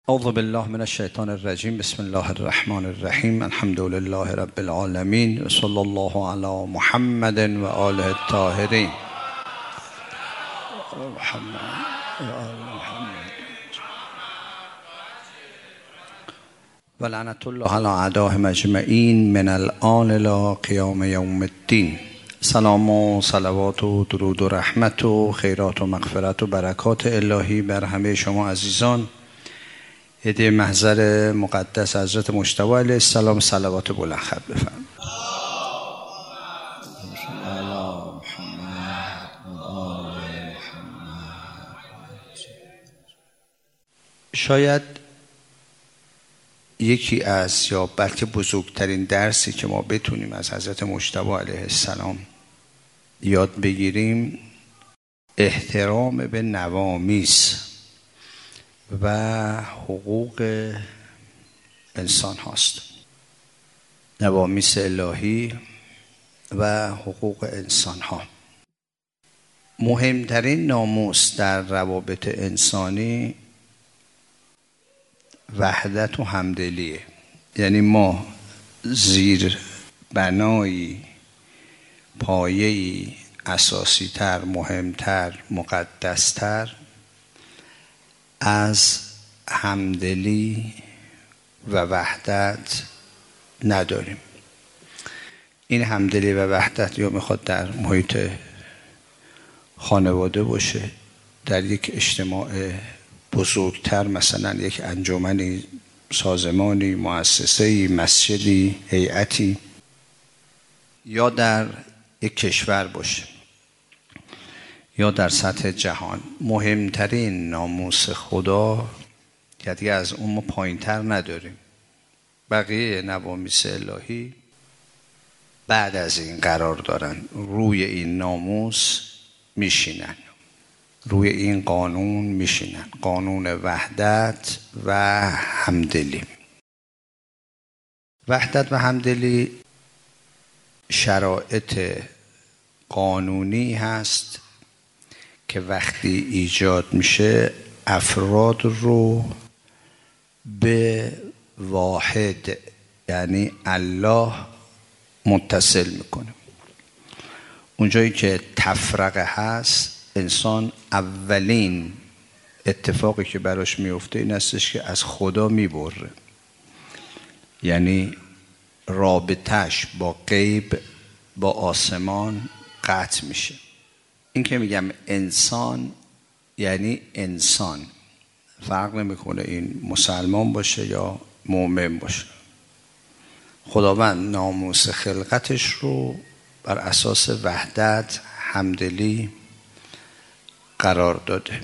اعوذ بالله من الشیطان الرجیم. بسم الله الرحمن الرحیم. الحمد لله رب العالمین و صلی الله علی محمد و آله الطاهرین. و لعنت الله علی اعدائهم اجمعین من الآن الی قیام یوم الدین. سلام و صلوات و درود و رحمت و خیرات و مغفرت و برکات الهی بر همه شما عزیزان. هدیه محضر مقدس حضرت مجتبی علیه السلام صلوات بلند خط بفرمایید. شاید یکی از یا بلکه بزرگترین درسی که ما بتونیم از حضرت مجتبی علیه السلام یاد بگیریم احترام به نوامیس و حقوق انسان هاست. نوامیس الهی و حقوق انسان ها. مهمترین ناموس در روابط انسانی وحدت و همدلیه. یعنی ما زیر بنایی پایه‌ای اساسی تر، مهمتر، مقدستر از همدلی و وحدت نداریم. این همدلی و وحدت یا میخواد در محیط خانواده باشه، در یک اجتماع بزرگتر، مثلا یک انجمنی، سازمانی، مؤسسه‌ای، مسجدی، هیئتی، یا در یک کشور باشه یا در سطح جهان. مهمترین ناموس خدا که دیگه از اون ما پایین‌تر نداریم. بقیه نوامیس الهی بعد از این قرار دارن، روی این ناموس میشینن، روی این قانون میشینن، قانون وحدت و همدلی. وحدت و همدلی شرایط قانونی هست که وقتی ایجاد میشه افراد رو به واحد یعنی الله متصل میکنه. اونجایی که تفرقه هست، انسان اولین اتفاقی که براش میفته این هستش که از خدا میبره، یعنی رابطش با غیب، با آسمان قطع میشه. این که میگم انسان یعنی انسان، فرق نمیکنه این مسلمان باشه یا مؤمن باشه. خداوند ناموس خلقتش رو بر اساس وحدت، همدلی قرار داده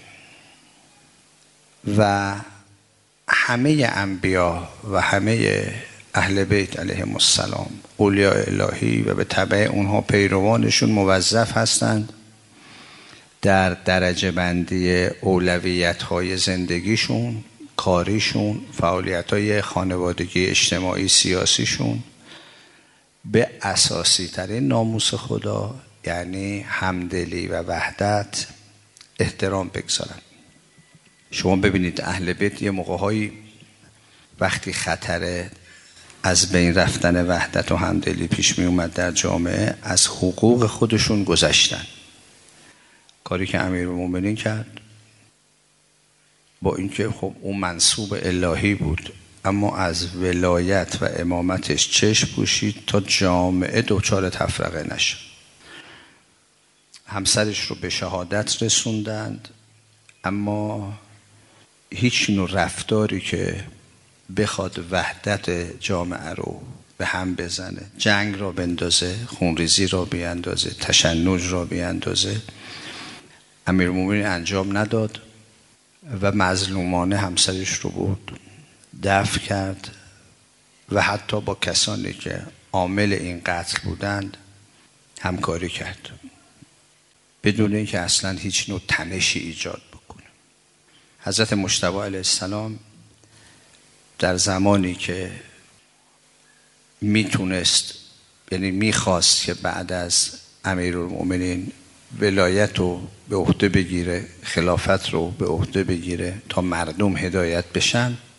و همه انبیا و همه اهل بیت علیهم السلام، اولیاء الهی و به تبع اونها پیروانشون موظف هستند در درجه بندی اولویت های زندگیشون، کاریشون، فعالیت های خانوادگی، اجتماعی، سیاسیشون به اساسی ترین ناموس خدا یعنی همدلی و وحدت احترام بگذارن. شما ببینید اهل بیت یه موقع‌هایی وقتی خطر از بین رفتن وحدت و همدلی پیش می اومد در جامعه، از حقوق خودشون گذشتن. کاری که امیرالمومنین کرد، با اینکه خب اون منصوب الهی بود، اما از ولایت و امامتش چشم پوشید تا جامعه دچار تفرقه نشه. همسرش رو به شهادت رسوندند، اما هیچ نوع رفتاری که بخواد وحدت جامعه رو به هم بزنه، جنگ را بندازه، خونریزی را بیاندازه، تشنج را بیاندازه، امیرالمومنین انجام نداد و مظلومانه همسرش رو بود، دفن کرد و حتی با کسانی که عامل این قتل بودند همکاری کرد، بدون اینکه اصلا هیچ نوع تنشی ایجاد بکنه. حضرت مجتبی علیه السلام در زمانی که میتونست، یعنی میخواست که بعد از امیرالمومنین ولایت رو به عهده بگیره، خلافت رو به عهده بگیره تا مردم هدایت بشن،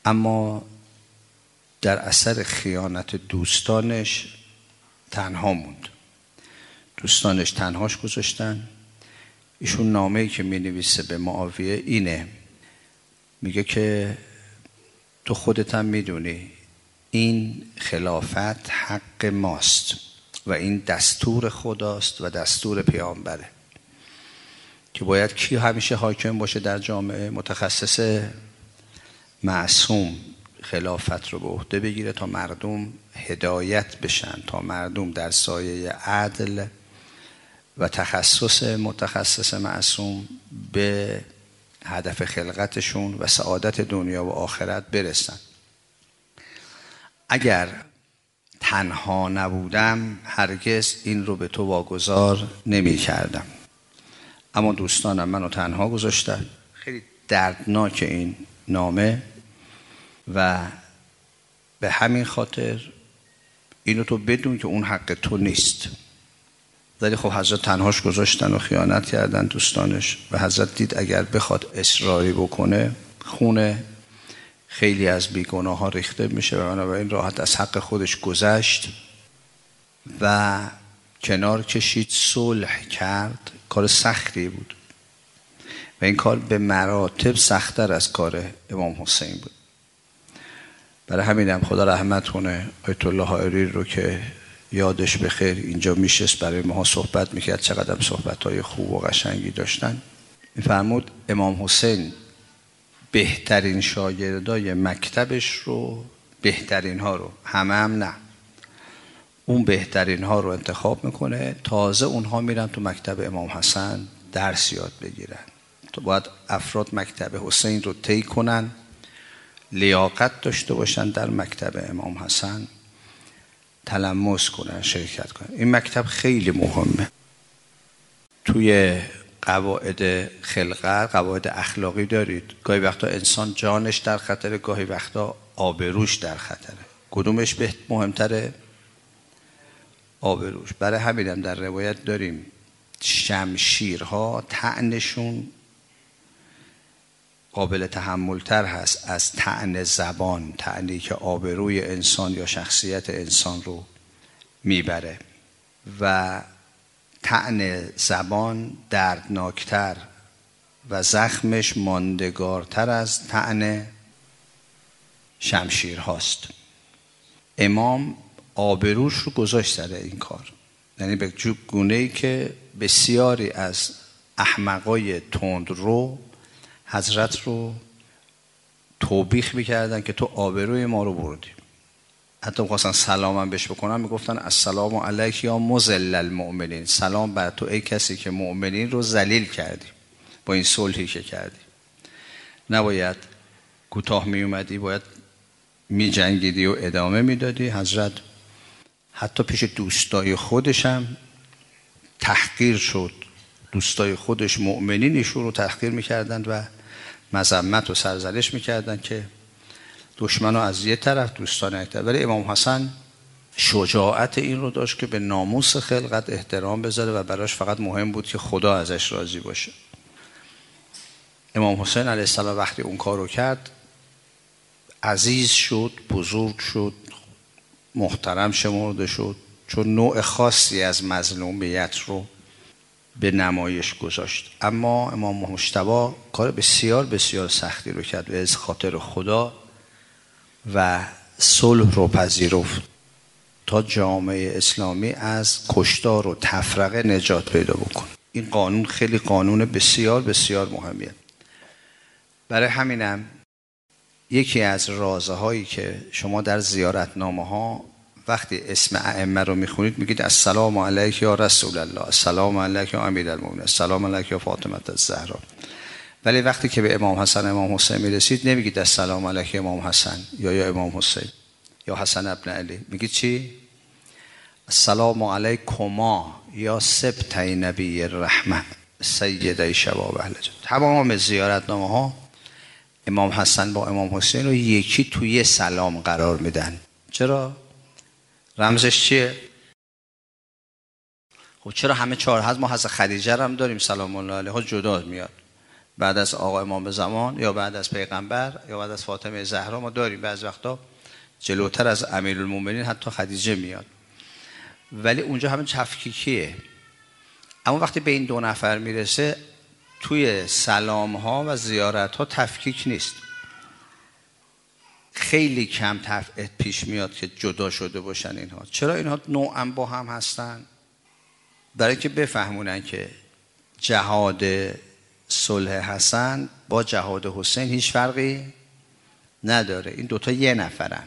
اما در اثر خیانت دوستانش تنها موند. دوستانش تنهاش گذاشتن. ایشون نامه‌ای که می‌نویسه به معاویه اینه، میگه که تو خودت هم میدونی این خلافت حق ماست و این دستور خداست و دستور پیامبره که باید کی همیشه حاکم باشه در جامعه؟ متخصص معصوم خلافت رو به عهده بگیره تا مردم هدایت بشن، تا مردم در سایه عدل و متخصص معصوم به هدف خلقتشون و سعادت دنیا و آخرت برسن. اگر تنها نبودم هرگز این رو به تو واگذار نمی کردم، اما دوستانم منو تنها گذاشتن. خیلی دردناک این نامه و به همین خاطر اینو تو بدون که اون حق تو نیست. ولی خب حضرت تنهاش گذاشتن و خیانت کردن دوستانش و حضرت دید اگر بخواد اصراری بکنه خون خیلی از بیگناه ها ریخته میشه و بنابراین راحت از حق خودش گذشت و کنار کشید، صلح کرد. کار سختی بود و این کار به مراتب سخت‌تر از کار امام حسین بود. برای همینم خدا رحمت کنه آیت الله حائری رو که یادش بخیر اینجا میشست برای ما صحبت میکرد، چقدر صحبت‌های خوب و قشنگی داشتن. میفرمود امام حسین بهترین شاگردای مکتبش رو، بهترین ها رو، همه هم نه، اون بهترین ها رو انتخاب میکنه، تازه اونها میرن تو مکتب امام حسن درس یاد بگیرن. تو باید افراد مکتب حسین رو طی کنن، لیاقت داشته باشن در مکتب امام حسن تلمس کنن، شرکت کنن. این مکتب خیلی مهمه. توی قواعد خلقت قواعد اخلاقی دارید. گاهی وقتا انسان جانش در خطره، گاهی وقتا آبروش در خطره. کدومش مهمتره؟ آبروش. برای همینم در روایت داریم شمشیرها طعنشون قابل تحملتر هست از طعن زبان، طعنی که آبروی انسان یا شخصیت انسان رو میبره و طعن زبان دردناکتر و زخمش ماندگارتر از طعن شمشیر هاست. امام آبروش رو گذاشت سر این کار، یعنی به گونه‌ای که بسیاری از احمقای تندرو حضرت رو توبیخ میکردن که تو آبروی ما رو بردی. حتی می‌خواستن سلامم بهش بکنن، میگفتن السلام علیک یا مذل المؤمنین، سلام بر تو ای کسی که مؤمنین رو ذلیل کردی با این صلحی که کردی. نباید کوتاه می اومدی، باید می جنگیدی و ادامه میدادی. حضرت حتی پیش دوستای خودش هم تحقیر شد. دوستای خودش مؤمنین ایشون رو تحقیر میکردند و مذمت و سرزنش میکردند که دشمنو از یه طرف دوستان یک طرف. ولی امام حسن شجاعت این رو داشت که به ناموس خلقت احترام بذاره و براش فقط مهم بود که خدا ازش راضی باشه. امام حسین علیه السلام وقتی اون کار رو کرد عزیز شد، بزرگ شد، محترم شمرده شد، چون نوع خاصی از مظلومیت رو به نمایش گذاشت. اما امام مجتبی کار بسیار بسیار سختی رو کرد و از خاطر خدا و صلح رو پذیرفت تا جامعه اسلامی از کشتار و تفرقه نجات پیدا بکنه. این قانون خیلی قانون بسیار بسیار مهمیه. برای همینم یکی از رازهایی که شما در زیارتنامه ها وقتی اسم ائمه رو میخونید میگید السلام علیک یا رسول الله، السلام علیک یا امیرالمومنین، السلام علیک یا فاطمه الزهرا. ولی وقتی که به امام حسن امام حسین میرسید نمیگید السلام علیک امام حسن یا امام حسین یا حسن ابن علی، میگید چی؟ السلام علیکما یا سبطی نبی الرحمه سیدی شباب اهل جنت. تمام زیارتنامه ها امام حسن با امام حسین رو یکی توی سلام قرار میدن. چرا؟ رمزش چیه؟ خب چرا همه چهار هست؟ ما حضرت خدیجه هم داریم سلام الله علیها جدا میاد، بعد از آقا امام زمان یا بعد از پیغمبر یا بعد از فاطمه زهرا ما داریم. بعض وقتا جلوتر از امیرالمومنین حتی خدیجه میاد، ولی اونجا همه تفکیکیه. اما وقتی به این دو نفر میرسه توی سلام ها و زیارت ها تفکیک نیست. خیلی کم تفعیل پیش میاد که جدا شده باشن اینها. چرا اینها نوعا با هم هستن؟ برای که بفهمونن که جهاد صلح حسن با جهاد حسین هیچ فرقی نداره. این دوتا یه نفرن.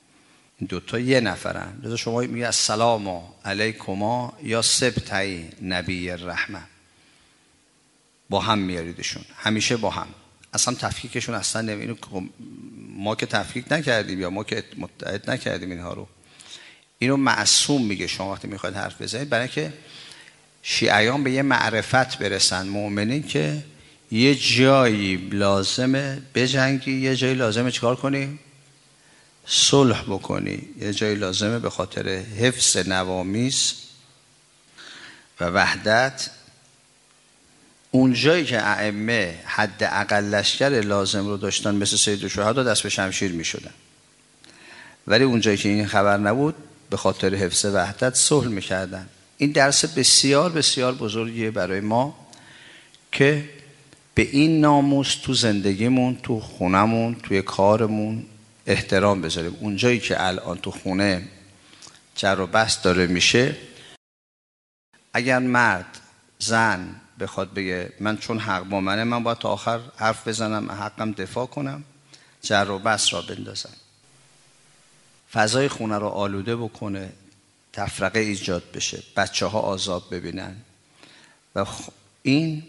لذا شما میگه السلام علیکما یا سبتای نبی الرحمه، با هم میاریدشون، همیشه با هم. اصلا تفکیکشون اصلا نمیدونم. ما که تفکیک نکردیم یا ما که متحد نکردیم اینها رو. اینو معصوم میگه شما وقتی میخواید حرف بزنید، برای که شیعیان به یه معرفت برسن، مؤمنین که یه جایی لازمه بجنگی، یه جایی لازمه چیکار کنی؟ صلح بکنی. یه جایی لازمه به خاطر حفظ نوامیس و وحدت. اون جایی که ائمه حد اقل لشکر لازم رو داشتن مثل سید الشهدا دست به شمشیر می شدن، ولی اون جایی که این خبر نبود به خاطر حفظ وحدت صلح می کردن. این درس بسیار بسیار بزرگیه برای ما که به این ناموس تو زندگیمون، تو خونمون، توی کارمون احترام بذاریم. اون جایی که الان تو خونه جر و بحث داره میشه، اگر مرد زن بخواد بگه من چون حق با منه، من باید تا آخر حرف بزنم، حقم دفاع کنم، جر و بحث را بندازم، فضای خونه رو آلوده بکنه، تفرقه ایجاد بشه، بچه ها آزاد ببینن. و این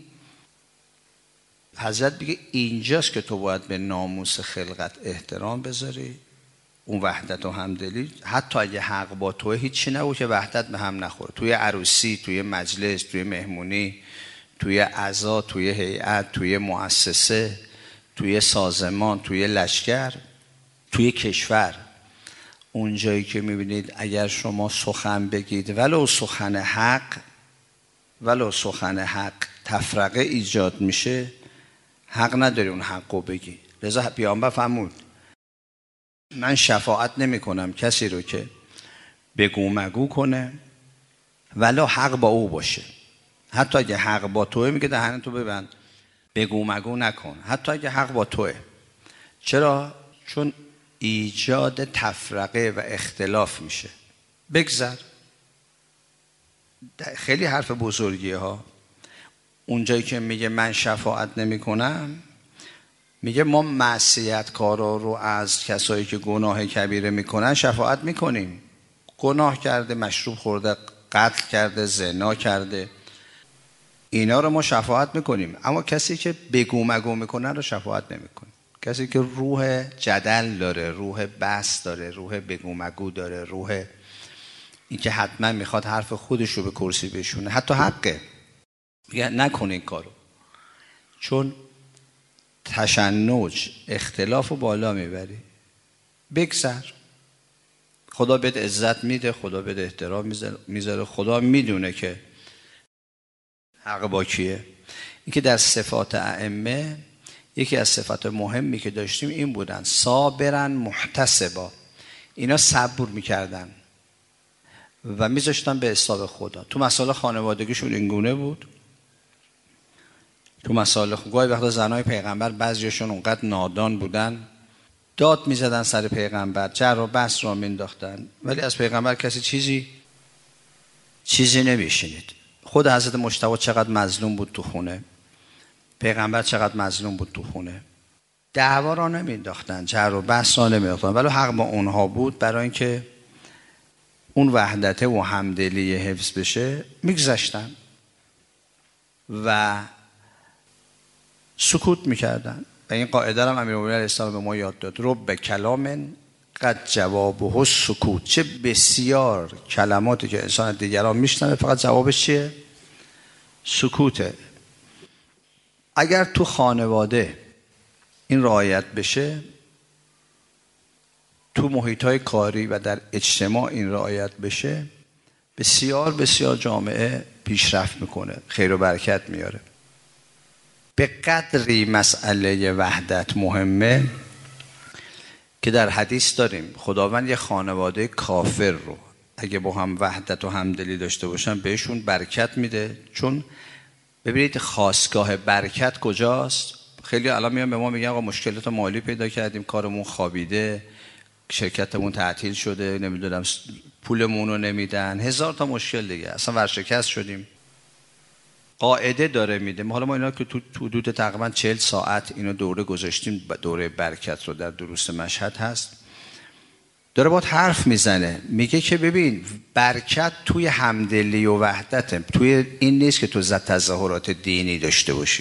حضرت بگه اینجاست که تو باید به ناموس خلقت احترام بذاری، اون وحدت و همدلی. حتی اگه حق با توه هیچی نبود که وحدت به هم نخوره. توی عروسی، توی مجلس، توی مهمونی، توی عزا، توی هیئت، توی مؤسسه، توی سازمان، توی لشکر، توی کشور، اون جایی که میبینید اگر شما سخن بگید ولو سخن حق تفرقه ایجاد میشه، حق نداری اون حق رو بگی. لذا پیامبر فرمود من شفاعت نمی کنم کسی رو که بگو مگو کنه ولو حق با او باشه. حتی اگه حق با توه میگه دهن تو ببند، بگو مگو نکن، حتی اگه حق با توه. چرا؟ چون ایجاد تفرقه و اختلاف میشه. بگذر. خیلی حرف بزرگیه ها. اونجایی که میگه من شفاعت نمی کنم، میگه ما معصیت کارا رو از کسایی که گناه کبیره میکنن شفاعت میکنیم. گناه کرده، مشروب خورده، قتل کرده، زنا کرده، اینا رو ما شفاعت میکنیم. اما کسی که بگو مگو میکنن رو شفاعت نمیکنیم. کسی که روح جدل داره، روح بحث داره، روح بگو مگو داره، روح این که حتما میخواد حرف خودش رو به کرسی بشونه، حتی حقه، میگه نکن این کارو، چون تشنج اختلاف رو بالا میبری. بگذر. خدا بهت عزت میده، خدا بهت احترام میذاره، خدا میدونه که حق با کیه. این که در صفات ائمه یکی از صفات مهمی که داشتیم این بودن صابرن محتسبا. اینا صبر میکردن و میذاشتن به حساب خدا. تو مسائل خانوادگیشون اینگونه بود. تو مسائل گاهی وقتا زنای پیغمبر بعضیشون اونقدر نادان بودن داد میزدن سر پیغمبر، جر و بحث را مینداختن، ولی از پیغمبر کسی چیزی نمیشنید. خود حضرت مجتبی چقدر مظلوم بود تو خونه، پیغمبر چقدر مظلوم بود تو خونه، دعوا را نمینداختن، جر و بحث را نمینداختن، ولی حق با اونها بود. برای اینکه اون وحدت و همدلی حفظ بشه میگذشتن و سکوت میکردن. و این قاعده را امیرالمومنین علیه السلام به ما یاد داد، رب کلام قد جوابه سکوت. چه بسیار کلماتی که انسان دیگران میشنوه فقط جوابش چیه؟ سکوته. اگر تو خانواده این رعایت بشه، تو محیط‌های کاری و در اجتماع این رعایت بشه، بسیار بسیار جامعه پیشرفت میکنه، خیر و برکت میاره. به قدری مسئله وحدت مهمه که در حدیث داریم خداوند یه خانواده کافر رو اگه با هم وحدت و همدلی داشته باشن بهشون برکت میده. چون ببینید خاستگاه برکت کجاست؟ خیلی الان میان به ما میگن آقا مشکلات مالی پیدا کردیم، کارمون خوابیده، شرکتمون تعطیل شده، نمیدونم پولمون رو نمیدن، هزار تا مشکل دیگه، اصلا ورشکست شدیم. قاعده داره میده. حالا ما اینا که تو حدود تقریبا 40 ساعت اینو دوره گذاشتیم، دوره برکت رو در دروس مشهد هست، داره باید حرف میزنه، میگه که ببین برکت توی همدلی و وحدته، توی این نیست که تو تظاهرات دینی داشته باشی.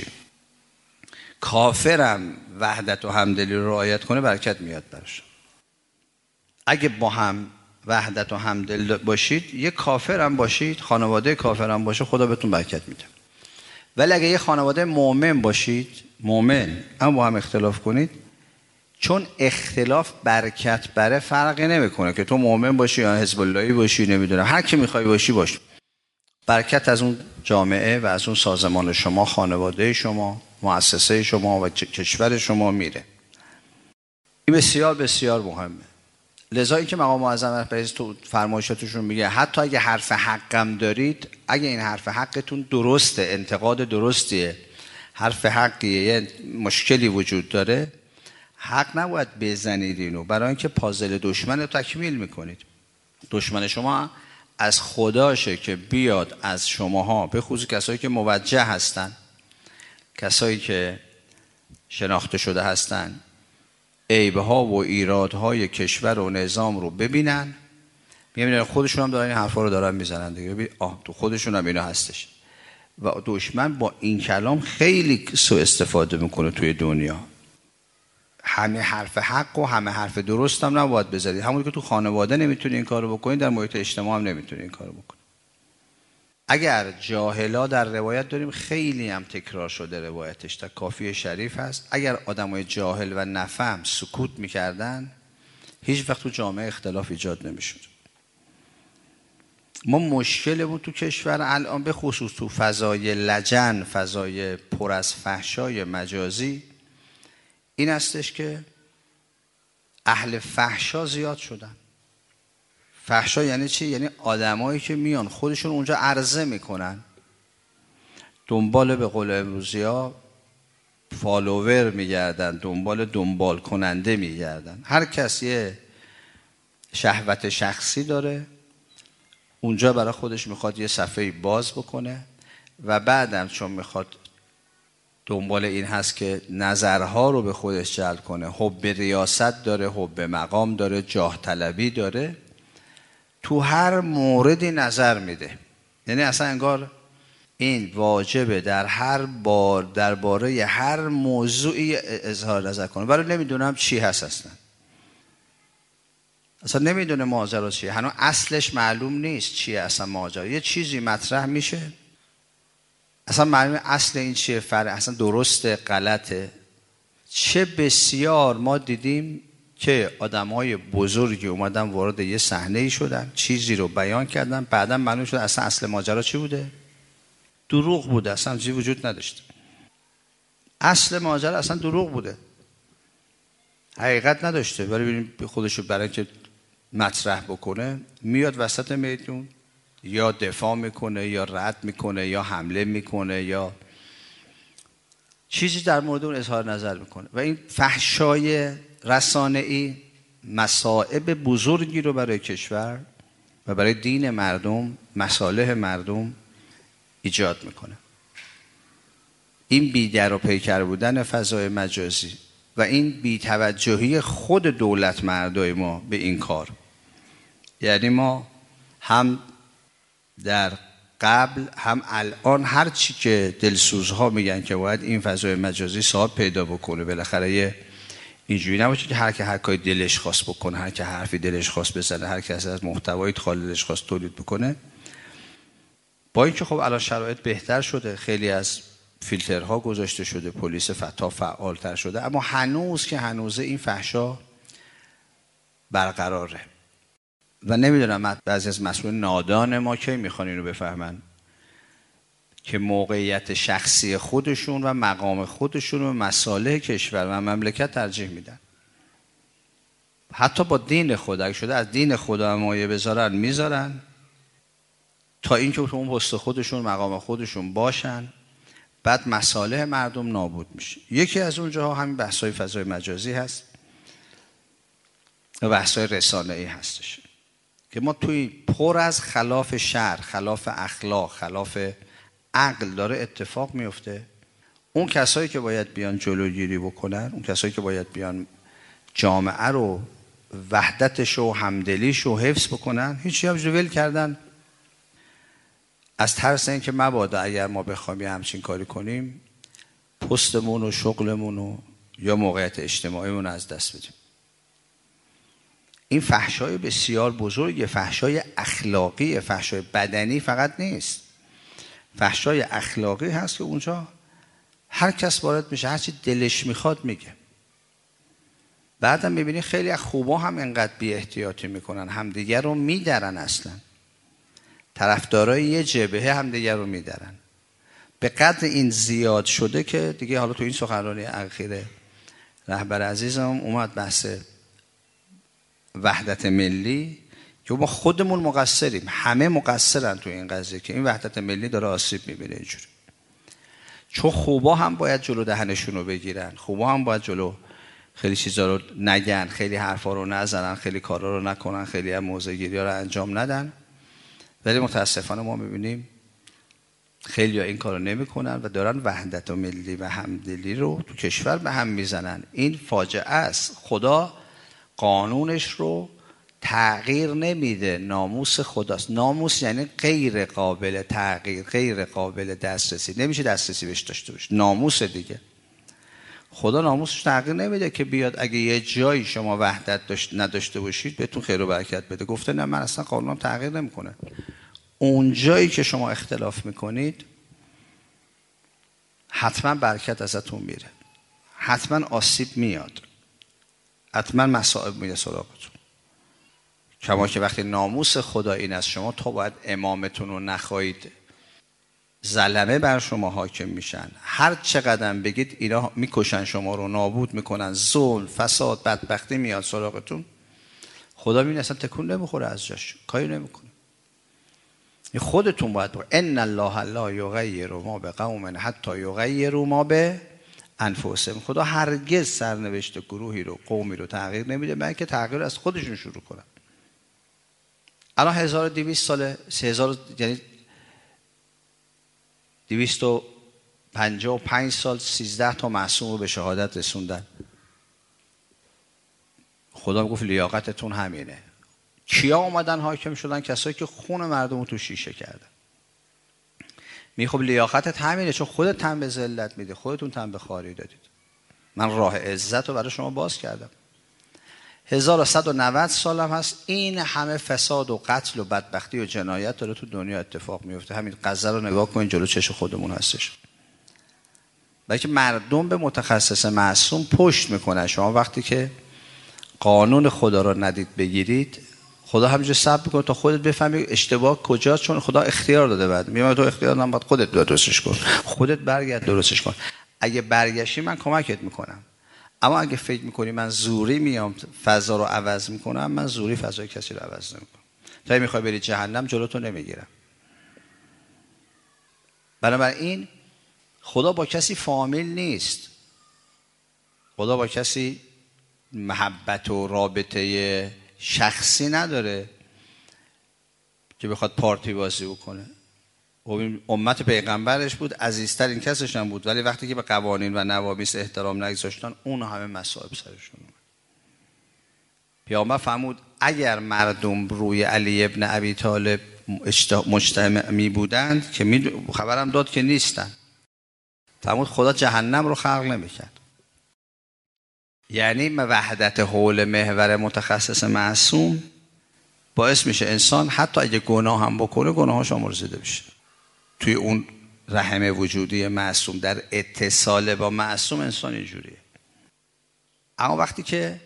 کافرم وحدت و همدلی رو رعایت کنه برکت میاد براش. اگه با هم وحدت و همدل باشید، یه کافرم باشید، خانواده کافرم باشه، خدا بهتون برکت میده. ولی اگه یه خانواده مؤمن باشید، مؤمن اما با هم اختلاف کنید، چون اختلاف برکت بره فرقی نمیکنه که تو مؤمن باشی یا حزب اللهی باشی، نمیدونم هر کی میخوای باشی باش، برکت از اون جامعه و از اون سازمان شما، خانواده شما، مؤسسه شما و کشور شما میره. این بسیار بسیار مهمه. لذا این که مقام معظم رهبری تو فرمایشاتشون میگه حتی اگه حرف حقم دارید، اگه این حرف حقتون درسته، انتقاد درستیه، حرف حقیه، یه مشکلی وجود داره، حق نباید بزنید اینو، برای اینکه پازل دشمن رو تکمیل میکنید. دشمن شما از خداشه که بیاد از شماها، به خصوص کسایی که موجه هستن، کسایی که شناخته شده هستن، عیب‌ها و ایرادهای کشور و نظام رو ببینن، میبینن خودشون هم دارن این حرفا رو دارن میزنن دیگه، ببین تو خودشون هم اینا هستش. و دشمن با این کلام خیلی سوء استفاده میکنه توی دنیا. همه حرف حق و همه حرف درست هم نباید بزنید. همون که تو خانواده نمیتونی این کارو بکنید، در محیط اجتماع هم نمیتونی این کارو بکنید. اگر جاهلا در روایت داریم، خیلی هم تکرار شده روایتش، در کافی شریف هست، اگر آدمای جاهل و نفهم سکوت میکردن، هیچ وقت تو جامعه اختلاف ایجاد نمیشد. ما مشکلمون تو کشور الان به خصوص تو فضای لجن، فضای پر از فحشای مجازی، این هستش که اهل فحشا زیاد شدن. فحشا یعنی چی؟ یعنی آدمایی که میان خودشون اونجا عرضه میکنن، دنبال به قول امروزی‌ها فالوور میگردن، دنبال کننده میگردن. هر کس یه شهوت شخصی داره، اونجا برای خودش میخواد یه صفحه باز بکنه و بعدم چون میخواد دنبال این هست که نظرها رو به خودش جلب کنه، حب ریاست داره، حب مقام داره، جاه طلبی داره، تو هر موردی نظر میده. یعنی اصلا انگار این واجبه در هر بار درباره هر موضوعی اظهار نظر کنه، ولی نمیدونم چی هست اصلا نمیدونه ماجرا چیه، هنوز اصلش معلوم نیست چیه اصلا ماجرا. یه چیزی مطرح میشه، اصلا معلومه اصل این چیه، اصلا درسته غلطه. چه بسیار ما دیدیم که آدم‌های بزرگی اومدن وارد یه صحنه‌ای شدن، چیزی رو بیان کردن، بعداً معلوم شد اصلا اصل ماجرا چی بوده؟ دروغ بوده، اصلا چیزی وجود نداشته. اصل ماجرا اصلا دروغ بوده، حقیقت نداشته. ولی ببینیم خودشو برای اینکه مطرح بکنه میاد وسط میدون، یا دفاع میکنه یا رد میکنه یا حمله میکنه یا چیزی در مورد اون اظهار نظر میکنه. و این فحشای رسانه‌ای مصائب بزرگی رو برای کشور و برای دین مردم، مصالح مردم ایجاد میکنه. این بی‌در و پیکر بودن فضای مجازی و این بی‌توجهی خود دولت مردای ما به این کار، یعنی ما هم در قبل هم الان هر چی که دلسوزها میگن که باید این فضای مجازی صاحب پیدا بکنه، بالاخره یه اینجوری نباشه که هر کی هر کاری دلش خواست بکنه، هر کی حرفی دلش خواست بزنه، هر کسی از محتوای دلش خواست تولید بکنه. با اینکه خب الان شرایط بهتر شده، خیلی از فیلترها گذاشته شده، پلیس فعالتر شده، اما هنوز این فحشا برقراره. و نمیدونم بعضی از مسئولین نادان ما کی میخوان اینو بفهمن که موقعیت شخصی خودشون و مقام خودشون و مصالح کشور و مملکت ترجیح میدن. حتی با دین خود اگه شده از دین خدا مایه بذارن میذارن تا اینکه تو اون پست خودشون مقام خودشون باشن، بعد مصالح مردم نابود میشه. یکی از اونجاها همین بحث‌های فضای مجازی هست و بحث‌های رسانه‌ای هستش که ما توی پر از خلاف شرع، خلاف اخلاق، خلاف عقل داره اتفاق میفته. اون کسایی که باید بیان جلوگیری بکنن، اون کسایی که باید بیان جامعه رو وحدتش و همدلیش رو حفظ بکنن، هیچی همش ول کردن از ترس این که مبادا اگر ما بخوایم یه همچین کاری کنیم پستمون و شغلمون و یا موقعیت اجتماعیمون از دست بدیم. این فحشای بسیار بزرگه، فحشای اخلاقی، فحشای بدنی فقط نیست، فحشای اخلاقی هست که اونجا هر کس وارد میشه هر چی دلش میخواد میگه. بعدم میبینی خیلی از خوبا هم اینقدر بی احتیاطی میکنن، همدیگر رو میدرن، اصلا طرفدارای یه جبهه همدیگر رو میدرن. به قدر این زیاد شده که دیگه حالا تو این سخنرانی اخیر رهبر عزیزم اومد بحث وحدت ملی که ما خودمون مقصریم، همه مقصرن تو این قضیه که این وحدت ملی داره آسیب میبینه اینجوری. چون خوبا هم باید جلو دهنشون رو بگیرن، خوبا هم باید جلو خیلی چیزا رو نگن، خیلی حرفا رو نزنن، خیلی کارا رو نکنن، خیلی هم موضع‌گیری‌ها رو انجام ندن. ولی متاسفانه ما میبینیم خیلی ها این کارو نمیکنن و دارن وحدت ملی و همدلی رو تو کشور به هم میزنن. این فاجعه است. خدا قانونش رو تغییر نمیده، ناموس خداست. ناموس یعنی غیر قابل تغییر، غیر قابل دسترسی، نمیشه دسترسی بهش داشته باشه. ناموس دیگه خدا ناموسش تغییر نمیده که بیاد اگه یه جایی شما وحدت نداشته باشید بهتون خیر و برکت بده. گفته نه من اصلا قانونم تغییر نمیکنه. اون جایی که شما اختلاف میکنید حتما برکت ازتون میره، حتما آسیب میاد، حتما مصائب میاد سراغتون. کما که وقتی ناموس خدا این از شما تا باید امامتون رو نخواهید ظلمه بر شما حاکم میشن، هر چقدر بگید اینا میکشن شما رو، نابود میکنن، ظلم، فساد، بدبختی میاد سراغتون، خدا میبینه اصلا تکون نمیخوره از جاش، کاری نمیکنه. خودتون باید بگید ان الله لا یغیر ما بقوم حتی یغیروا ما بانفسهم. خدا هرگز سرنوشت گروهی رو، قومی رو تغییر نمیده مگر که تغییر از خودشون شروع کنن. الان 1200 سال، 3000 یعنی 255 سال 13 تا معصوم رو به شهادت رسوندن. خدا میگفت لیاقتتون همینه. کیا اومدن حاکم شدن؟ کسایی که خون مردم رو تو شیشه کردن. میگه خب لیاقتت همینه، چون خودت تن به ذلت میده، خودتون تن به خواری دادید، من راه عزت رو برای شما باز کردم. 1190 سال هم هست این همه فساد و قتل و بدبختی و جنایت داره تو دنیا اتفاق میفته. همین غزه رو نگاه کنین، جلو چش خودمون هستش. بلکه مردم به متخصص معصوم پشت میکنن. شما وقتی که قانون خدا رو ندید بگیرید، خدا همینجور صبر میکنه تا خودت بفهمی اشتباه کجاست، چون خدا اختیار داده. بعد میگم تو اختیار نداری، باید خودت درستش کن، خودت برگرد درستش کن. اگه برگشتی من کمکت میکنم، اما اگه فکر میکنی من زوری میام فضا رو عوض میکنم، من زوری فضای کسی رو عوض نمیکنم. تا میخوای بری جهنم جلوتو نمیگیرم. بنابراین خدا با کسی فامیل نیست، خدا با کسی محبت و رابطه شخصی نداره که بخواد پارتی بازی بکنه. امت پیغمبرش بود، عزیزتر این کسش هم بود، ولی وقتی که به قوانین و نوامیس احترام نگذاشتن اون همه مصائب سرشون اومد. پیامبر فرمود اگر مردم روی علی ابن ابی طالب مجتمع می بودند که خبرم داد که نیستن، فرمود خدا جهنم رو خلق نمی‌کرد. یعنی وحدت حول محور متخصص معصوم باعث میشه انسان حتی اگه گناه هم بکنه گناهاش آمرزیده بشه. توی اون رحم وجودی معصوم، در اتصال با معصوم انسان اینجوریه. اما وقتی که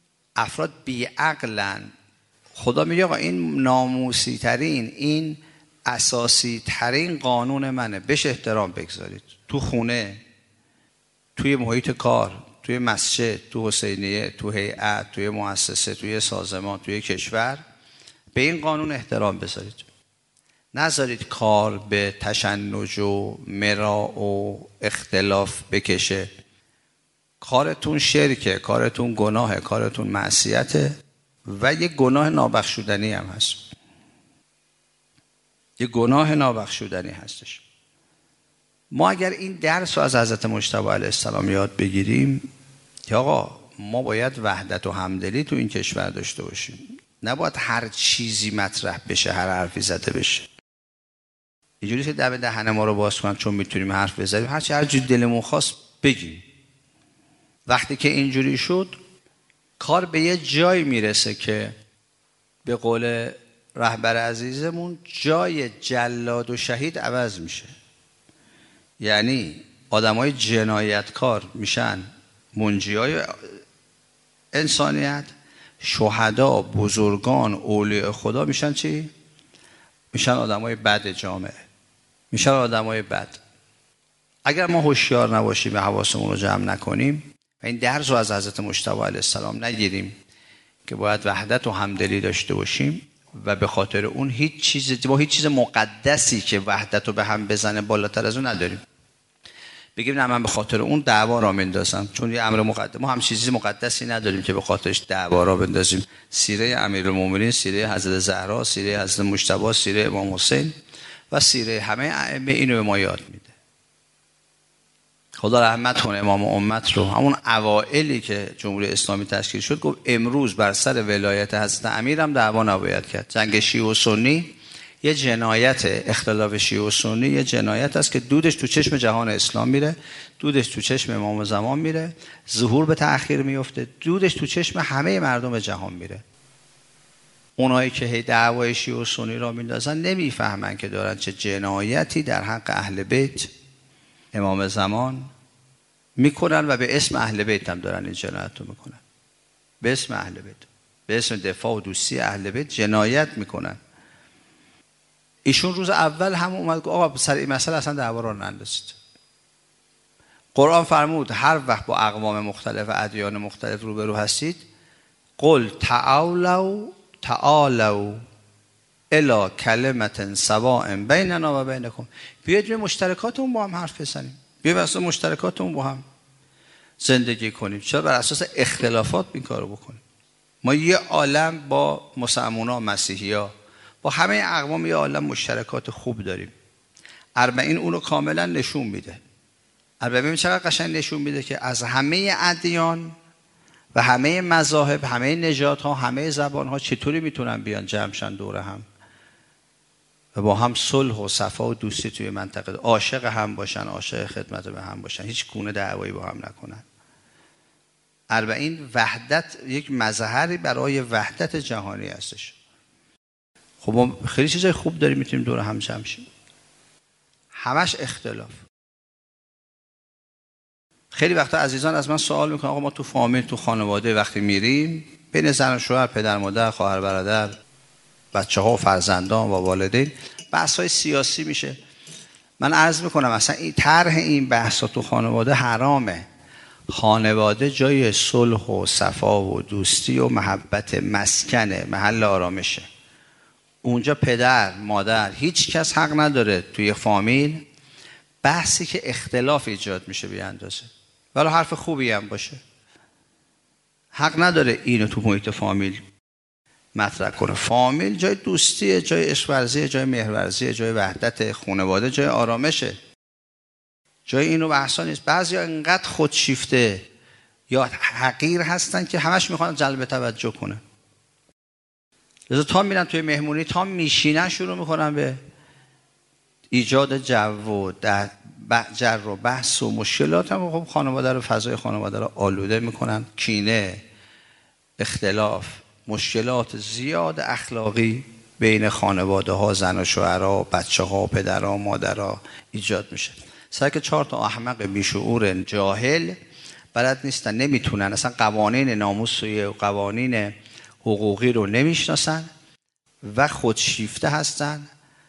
افراد بیعقلن، خدا میگه آقا این ناموسی ترین، این اساسی ترین قانون منه، بهش احترام بگذارید. تو خونه، توی محیط کار، توی مسجد، تو حسینیه، تو هیئت، توی مؤسسه، توی سازمان، توی کشور، به این قانون احترام بذارید. نذارید کار به تشنج و مراء و اختلاف بکشه. کارتون شرکه، کارتون گناهه، کارتون معصیته و یک گناه نابخشودنی هم هست. یک گناه نابخشودنی هستش. ما اگر این درس رو از حضرت مجتبی علیه السلام یاد بگیریم که آقا ما باید وحدت و همدلی تو این کشور داشته باشیم، نباید هر چیزی مطرح بشه، هر حرفی زده بشه. اینجوری که دهن ما رو باز کنن چون میتونیم حرف بزنیم، هر جور دلمون خواست بگیم. وقتی که اینجوری شد کار به یه جای میرسه که به قول رهبر عزیزمون جای جلاد و شهید عوض میشه. یعنی آدمای جنایتکار میشن منجیای انسانیت، شهدا، بزرگان، اولیاء خدا میشن چی؟ میشن آدمای بد جامعه، میشن آدمای بد. اگر ما هوشیار نباشیم و حواسمون رو جمع نکنیم و این درس رو از حضرت مجتبی علیه السلام نگیریم که باید وحدت و همدلی داشته باشیم و به خاطر اون هیچ چیز مقدسی که وحدت رو به هم بزنه بالاتر از اون نداریم. بگیم نه من به خاطر اون دعوا را بندازم، چون یه امر مقدس، ما هم چیزی مقدسی نداریم که به خاطرش دعوا را بندازیم. سیره امیرالمومنین، سیره حضرت زهرا، سیره حضرت مجتبی، سیره امام حسین و سیره همه ائمه اینو به ما یاد میده. خدا رحمت کنه امام امت رو. همون اوائلی که جمهوری اسلامی تشکیل شد گفت امروز بر سر ولایت حضرت امیر هم دعوا نباید کرد. جنگ شیعه و سنی یه جنایت، اختلاف شیعه و سنی یه جنایت است که دودش تو چشم جهان اسلام میره، دودش تو چشم امام زمان میره، ظهور به تأخیر میفته، دودش تو چشم همه مردم جهان میره. اونایی که هی دعوای شیعه و سنی را میندازن نمیفهمن که دارن چه جنایتی در حق اهل بیت امام زمان میکنن و به اسم اهل بیت هم دارن این جنایت رو میکنن. به اسم اهل بیت، به اسم دفاع و دوستی اهل بیت جنایت میکنن. ایشون روز اول هم اومد گفت آقا سر این مسئله اصلا دعوا رو نندازید. قرآن فرمود هر وقت با اقوام مختلف و ادیان مختلف روبرو هستید قل تعالوا الی کلمة سواء بیننا و بینکم، بیاید به مشترکاتمون با هم حرف بزنیم، بیاید بر اساس مشترکاتمون با هم زندگی کنیم. چرا بر اساس اختلافات این کارو بکنیم؟ ما یه عالم با مسلمان‌ها، مسیحی‌ها، با همه اقوام یه عالم مشترکات خوب داریم. اربعین اونو کاملا نشون میده. اربعین چقدر قشنگ نشون میده که از همه ادیان و همه مذاهب، همه نژادها، همه زبانها چطوری میتونن بیان جمعشن دور هم و با هم صلح و صفا و دوستی توی منطقه، عاشق هم باشن، عاشق خدمت به هم باشن، هیچ گونه دعوایی با هم نکنن. اربعین وحدت، یک مظهری برای وحدت جهانی هستش. خب ما خیلی چیزای خوب داریم میتونیم دور هم جمع شیم، همش اختلاف. خیلی وقتا عزیزان از من سوال میکنن آقا ما تو فامیل، تو خانواده وقتی میریم بین زن و شوهر، پدر مادر، خواهر برادر، بچه‌ها و فرزندان و والدین بحث‌های سیاسی میشه. من عرض میکنم اصلا این طرح این بحثا تو خانواده حرامه. خانواده جای صلح و صفا و دوستی و محبت، مسکنه، محل آرامشه. اونجا پدر، مادر، هیچ کس حق نداره توی فامیل بحثی که اختلاف ایجاد میشه بیاندازه، ولی حرف خوبی هم باشه. حق نداره اینو تو محیط فامیل مطرح کنه. فامیل جای دوستیه، جای عشق ورزیه، جای مهرورزیه، جای وحدت خانواده، جای آرامشه، جای اینو بحثا نیست. بعضیا اینقدر خودشیفته یا حقیر هستن که همش میخوان جلب توجه کنه. لذا تا میرن توی مهمونی، تا میشینن شروع میکنن به ایجاد جو و جر و بحث و مشکلات. هم خب خانواده رو، فضای خانواده رو آلوده میکنن. کینه، اختلاف، مشکلات زیاد اخلاقی بین خانواده ها، زن و شوهرها، بچه ها، پدرها، مادرها ایجاد میشه. سر که 4 تا احمق بیشعور جاهل بلد نیستن، نمیتونن اصلا قوانین ناموسی و قوانین حقوقی رو نمیشناسن و خودشیفته هستن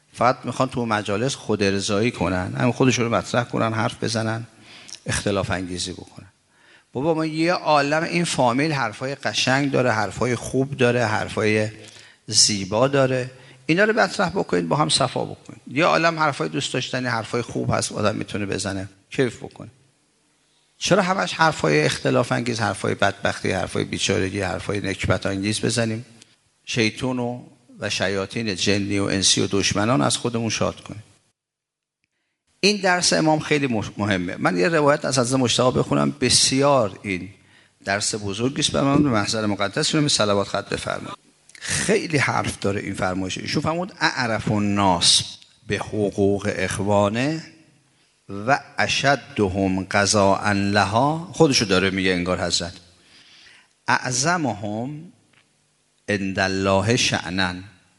فقط میخوان تو مجالس خود ارضایی کنن، همین خودشون رو مطرح کنن، حرف بزنن، اختلاف انگیزی بکنن. بابا ما یه عالم این فامیل حرفای قشنگ داره، حرفای خوب داره، حرفای زیبا داره، اینا رو مطرح بکنید، با هم صفا بکنید. یه عالم حرفای دوست داشتنی، حرفای خوب هست آدم میتونه بزنه، کیف بکنه. چرا همش حرفای اختلاف انگیز، حرفای بدبختی، حرفای بیچارگی، حرفای نکبت انگیز بزنیم؟ شیطان و شیاطین جنی و انسی و دشمنان از خودمون شاد کنیم. این درس امام خیلی مهمه. من یه روایت از حضرت مجتبی بخونم، بسیار این درس بزرگی است. به من به محضر مقدس شما صلوات خط بفرمایید. خیلی حرف داره این فرمایش. ایشون فرمود اعرف الناس به حقوق اخوانه و اشدهم قضاء لها. خودشو داره میگه انگار حضرت. اعظمهم عند الله شأنا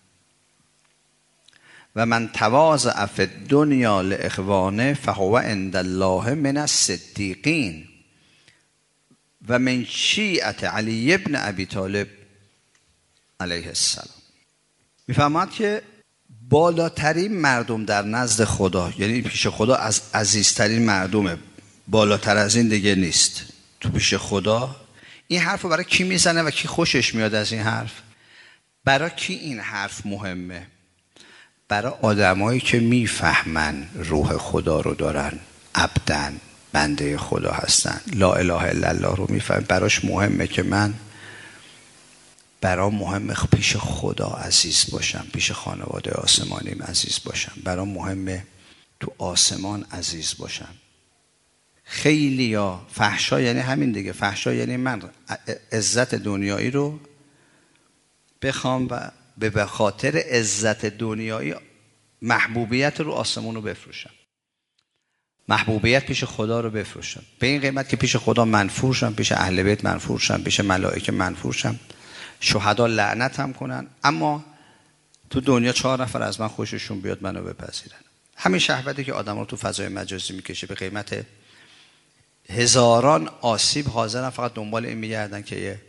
و من تواضع فی الدنیا لاخوانه فهو عند الله من الصدیقین و من شیعة علی ابن ابی طالب علیه السلام. میفهمد که بالاترین مردم در نزد خدا، یعنی پیش خدا از عزیزترین مردمه، بالاتر از این دیگه نیست تو پیش خدا. این حرف رو برای کی میزنه و کی خوشش میاد از این حرف؟ برای کی این حرف مهمه؟ برای آدمایی که میفهمن روح خدا رو دارن، عبدن، بنده خدا هستن، لا اله الا الله رو میفهمن. براش مهمه که من برام مهمه پیش خدا عزیز باشم، پیش خانواده آسمانیم عزیز باشم، برام مهمه تو آسمان عزیز باشم. خیلی یا فحشا یعنی همین دیگه. فحشا یعنی من عزت دنیایی رو بخوام و به خاطر عزت دنیایی محبوبیت رو آسمون رو بفروشم، محبوبیت پیش خدا رو بفروشم، به این قیمت که پیش خدا منفور شم، پیش اهل بیت منفور شم، پیش ملائکه منفور شم، شهدا لعنت هم کنن، اما تو دنیا 4 نفر از من خوششون بیاد منو بپذیرن. همین شهوتی که آدم رو تو فضای مجازی میکشه به قیمت هزاران آسیب، حاضرن فقط دنبال این میگردن که یه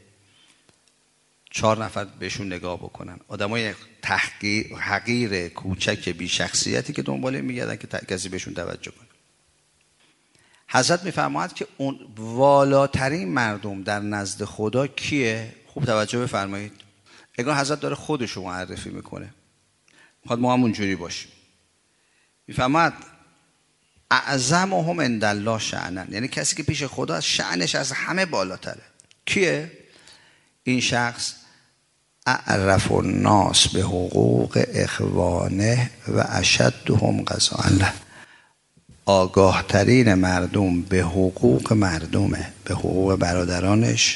4 نفر بهشون نگاه بکنن. آدمای حقیر کوچک بی شخصیتی که دنبال این میگردن که کسی بهشون توجه کنه. حضرت میفرماید که اون والاترین مردم در نزد خدا کیه؟ خوب توجه بفرمایید. اگر حضرت داره خودش رو معرفی میکنه، میخواد ما هم اونجوری باشیم. میفرماید اعظمهم عند الله شأنا، یعنی کسی که پیش خدا شأنش از همه بالاتره. کیه این شخص؟ اعرف الناس به حقوق اخوانه و اشدهم قضاء له. آگاه ترین مردم به حقوق مردمه، به حقوق برادرانش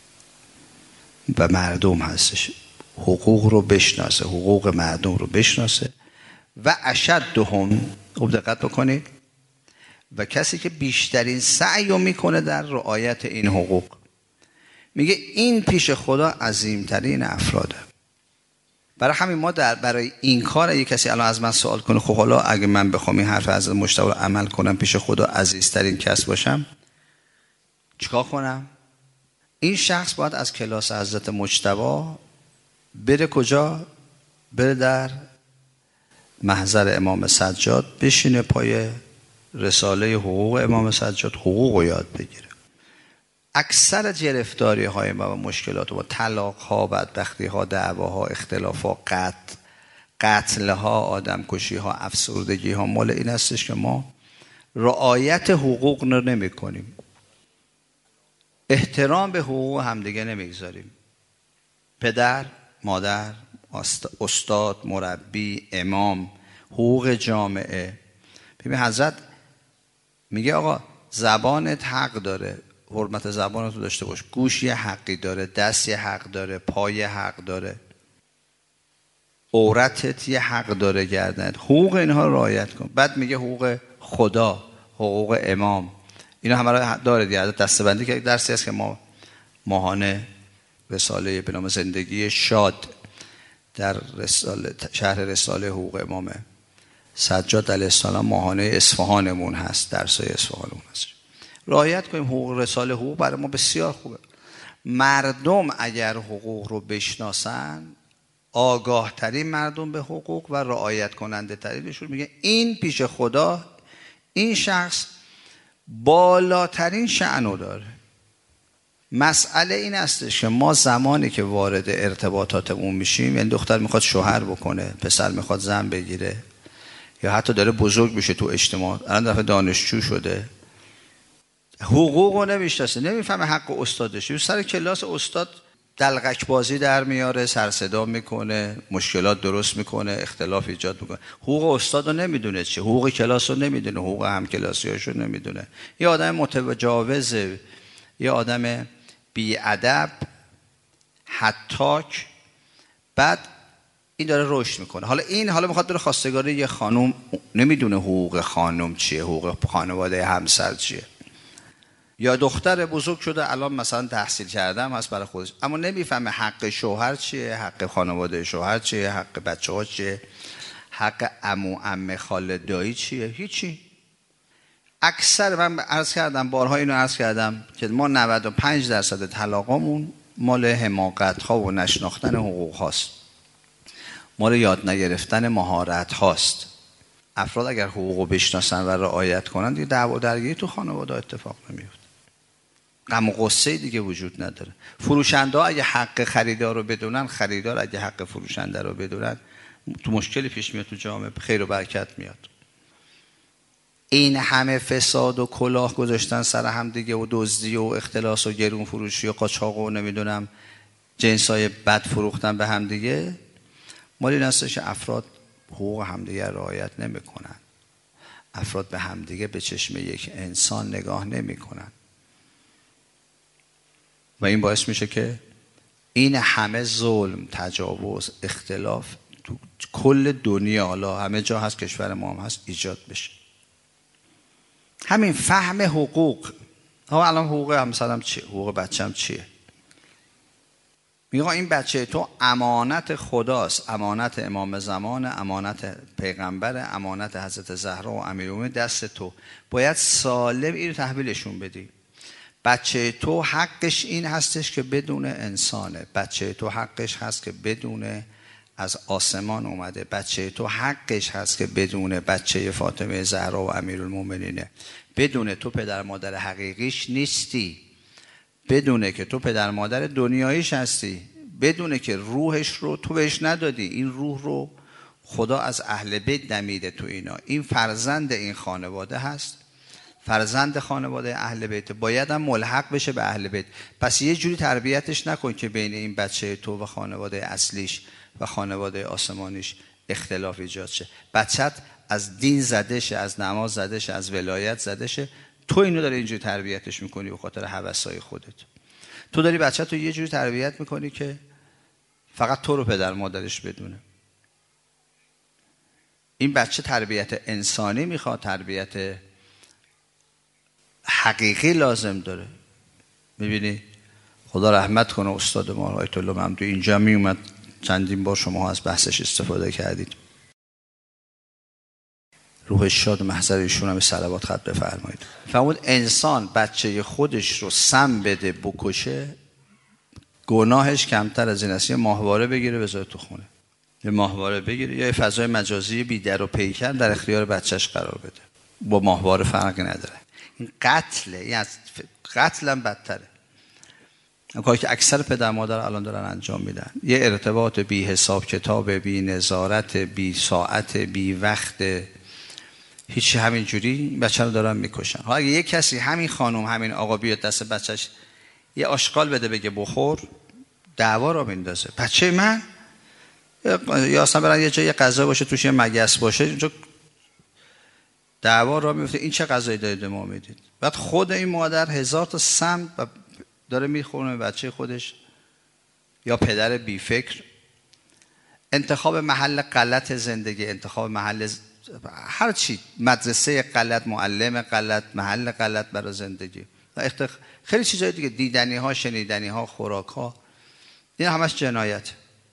و مردم هستش. حقوق رو بشناسه، حقوق مردم رو بشناسه. و اشدهم، خوب دقت بکنید، و کسی که بیشترین سعی رو میکنه در رعایت این حقوق، میگه این پیش خدا عظیمترین افراده. برای همین ما برای این کار اگه کسی الان از من سوال کنه خب حالا اگه من بخوام این حرف از مجتبی رو عمل کنم، پیش خدا عزیزترین کس باشم، چیکار کنم؟ این شخص باید از کلاس حضرت مجتبی بره کجا؟ بره در محضر امام سجاد، بشینه پای رساله حقوق امام سجاد، حقوق رو یاد بگیره. اکثر گرفتاری های ما و مشکلات ما، طلاق ها، بدبختی ها، دعواها، اختلاف ها، قتل ها، آدم کشی ها، افسردگی ها، مال این هستش که ما رعایت حقوق رو نمی کنیم، احترام به حقوق همدیگه نمیگذاریم. پدر، مادر، استاد، مربی، امام، حقوق جامعه. ببین حضرت میگه آقا زبانت حق داره، حرمت زبانت رو داشته باش. گوش یه حقی داره، دست یه حق داره، پای یه حق داره، عورتت یه حق داره، گردنت. حقوق اینها رو رعایت کن. بعد میگه حقوق خدا، حقوق امام، اینا همه رو داره دیگه. دسته‌بندی که درسی است که ما ماهانه رساله به نام زندگی شاد در شهر رساله حقوق امام سجاد علیه السلام ماهانه اصفهانمون هست، درسای اصفهانمون هست. رعایت کنیم حقوق. رساله حقوق برای ما بسیار خوبه. مردم اگر حقوق رو بشناسن، آگاه ترین مردم به حقوق و رعایت کننده ترینشون میگه این پیش خدا این شخص بالاترین شأنو داره. مسئله این استش که ما زمانی که وارد ارتباطات اون میشیم، یعنی دختر میخواد شوهر بکنه، پسر میخواد زن بگیره، یا حتی داره بزرگ میشه تو اجتماع، الان دفعه دانشجو شده، حقوقو نمیشناسه، نمیفهمه حق استادشه، سر کلاس استاد دلغک بازی در میاره، سر صدا میکنه، مشکلات درست میکنه، اختلاف ایجاد میکنه. حقوق استاد رو نمیدونه چه، حقوق کلاس رو نمیدونه، حقوق همکلاسیاشو نمیدونه. یه آدم متجاوزه، یه آدم بی‌ادب، هتاک. بعد این داره رشد میکنه. حالا میخواد بره خواستگاری یه خانم، نمیدونه حقوق خانم چیه، حقوق خانواده همسر چیه. یا دختر بزرگ شده الان مثلا تحصیل کرده هم هست برای خودش، اما نمیفهمه حق شوهر چیه، حق خانواده شوهر چیه، حق بچه‌ها چیه، حق عمو عمه خاله دایی چیه، هیچی. اکثر من عرض کردم، بارها اینو عرض کردم که ما 95% طلاقامون مال حماقت ها و نشناختن حقوق هاست، مال یاد نگرفتن مهارت هاست. افراد اگر حقوقو بشناسن و رعایت کنن دیگه دعوا و درگیری تو خانواده اتفاق نمیفته، غم و غصه دیگه وجود نداره. فروشنده ها اگه حق خریدار رو بدونن، خریدار اگه حق فروشنده رو بدونن، تو مشکلی پیش میاد تو جامعه، خیر و برکت میاد. این همه فساد و کلاه گذاشتن سر هم دیگه و دزدی و اختلاس و گرون فروشی و قاچاق و نمیدونم جنسای بد فروختن به هم دیگه، مال این هستش افراد حقوق همدیگه رعایت نمیکنن. افراد به همدیگه به چشم یک انسان نگاه نمیکنن و این باعث میشه که این همه ظلم، تجاوز، اختلاف تو کل دنیا، حالا همه جا هست، کشور ما هم هست، ایجاد بشه. همین فهم حقوق. الان حقوق همسرم چیه؟ حقوق بچه‌م چیه؟ میگه این بچه تو امانت خداست، امانت امام زمان، امانت پیغمبر، امانت حضرت زهرا و امیرالمومنین دست تو، باید سالم این رو تحویلشون بدی. بچه تو حقش این هستش که بدون انسانه، بچه تو حقش هست که بدون از آسمان اومده، بچه تو حقش هست که بدون بچه فاطمه زهرا و امیرالمومنینه، بدون تو پدر مادر حقیقیش نیستی، بدونه که تو پدر مادر دنیاییش هستی، بدونه که روحش رو تو بهش ندادی، این روح رو خدا از اهل بیت دمیده تو اینا، این فرزند این خانواده هست، فرزند خانواده اهل بیت، باید هم ملحق بشه به اهل بیت. پس یه جوری تربیتش نکن که بین این بچه تو و خانواده اصلیش و خانواده آسمانیش اختلاف ایجاد شه. بچت از دین زده شه، از نماز زده شه، از ولایت زده شه، تو اینو داری اینجوری تربیتش میکنی به خاطر هوسای خودت. تو داری بچت رو یه جوری تربیت میکنی که فقط تو رو پدر مادرش بدونه. این بچه تربیت انسانی میخواد، تربیت حقیقی لازم داره. میبینی خدا رحمت کنه استاد ما آیت الله ممدوحی اینجا می اومد، چندین بار شما از بحثش استفاده کردید، روح شاد محضر ایشون هم صلوات خط بفرمایید. فرمود انسان بچه خودش رو سم بده بکشه، گناهش کمتر از این است. یه ماهواره بگیره بذاره تو خونه، یه ماهواره بگیره، یه فضای مجازی بی در و پیکر در اختیار بچهش قرار بده، با ماهواره فرقی نداره. این قتله، این از قتل هم بدتره. این کاری که اکثر پدر مادر الان دارن انجام میدن، یه ارتباط بی حساب کتاب، بی نظارت، بی ساعت، بی وقت، هیچی، همین جوری بچه رو دارن میکشن. حالا اگه یه کسی، همین خانم همین آقا بیاد دست بچهش یه آشغال بده بگه بخور، دعوا رو میندازه. بچه من، یا اصلا برن یه جای غذا باشه توش یه مگس باشه، اونجا دعوا رو میفته، این چه غذایی دارید ما میدید؟ بعد خود این مادر 1000 تا سم داره میخونه بچه خودش، یا پدر بی فکر، انتخاب محل غلط زندگی، انتخاب محل هر چی، مدرسه غلط، معلم غلط، محل غلط برای زندگی، خیلی چیزای دیگه، دیدنی ها، شنیدنی ها، خوراک ها، این همش جنایت.